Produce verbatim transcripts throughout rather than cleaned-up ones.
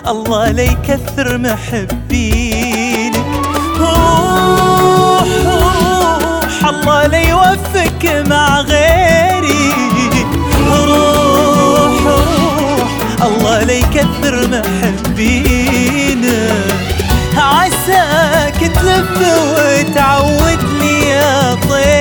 الله لا يكثر محبينك. روح روح الله لا يوفق مع غيري. روح روح الله لا يكثر محبينك. عساك تلف وتعود لي يا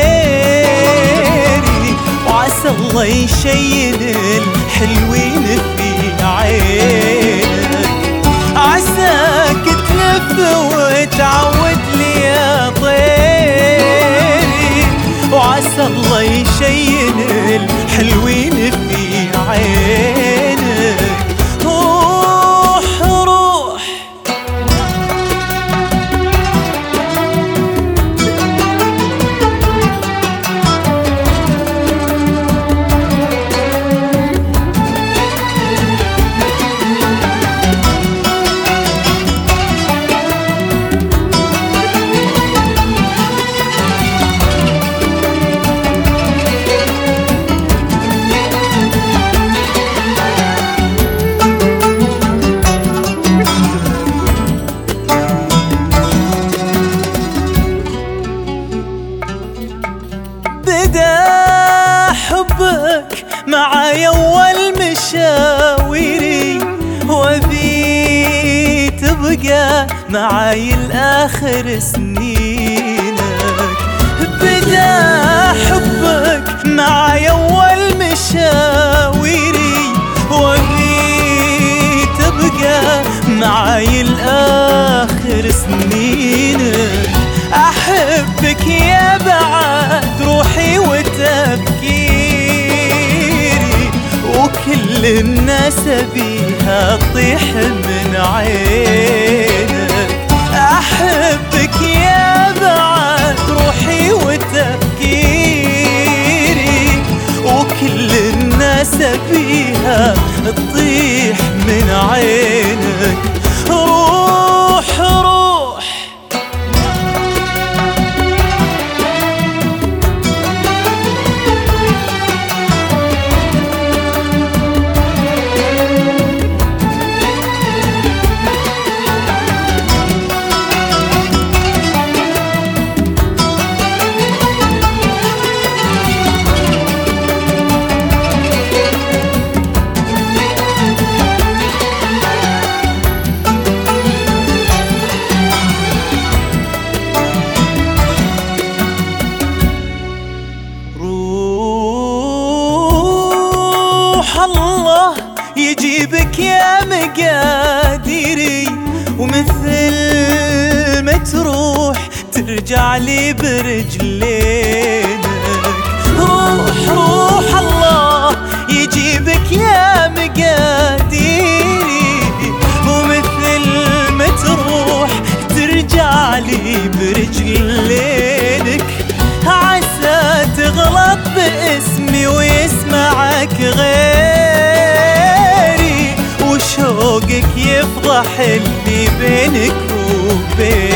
طيري، وعسى الله يشيل الحلوين في عينك. عساك تلف وتعود لي يا طيري، وعسى الله يشيل الحلوين في عينك. روح روح بدا حبك معاي أول مشاويري، وبي تبقى معاي الآخر سنينك. بدا حبك معاي أول مشاويري، وبي تبقى معاي الآخر سنينك. أحبك يا بعد روحي وتفكيري، وكل الناس بيها تطيح من عينك. أحبك يا بعد روحي وتفكيري، وكل الناس بيها تطيح من عينك. روح روح الله يجيبك يا مقاديري، ومثل ما تروح ترجع لي برجلينك. روح روح الله يجيبك يا مقاديري، ومثل ما تروح ترجع لي برجلينك. عسى تغلط باسمي ويسمعك غيري، وشوقك يفضح اللي بينك وبين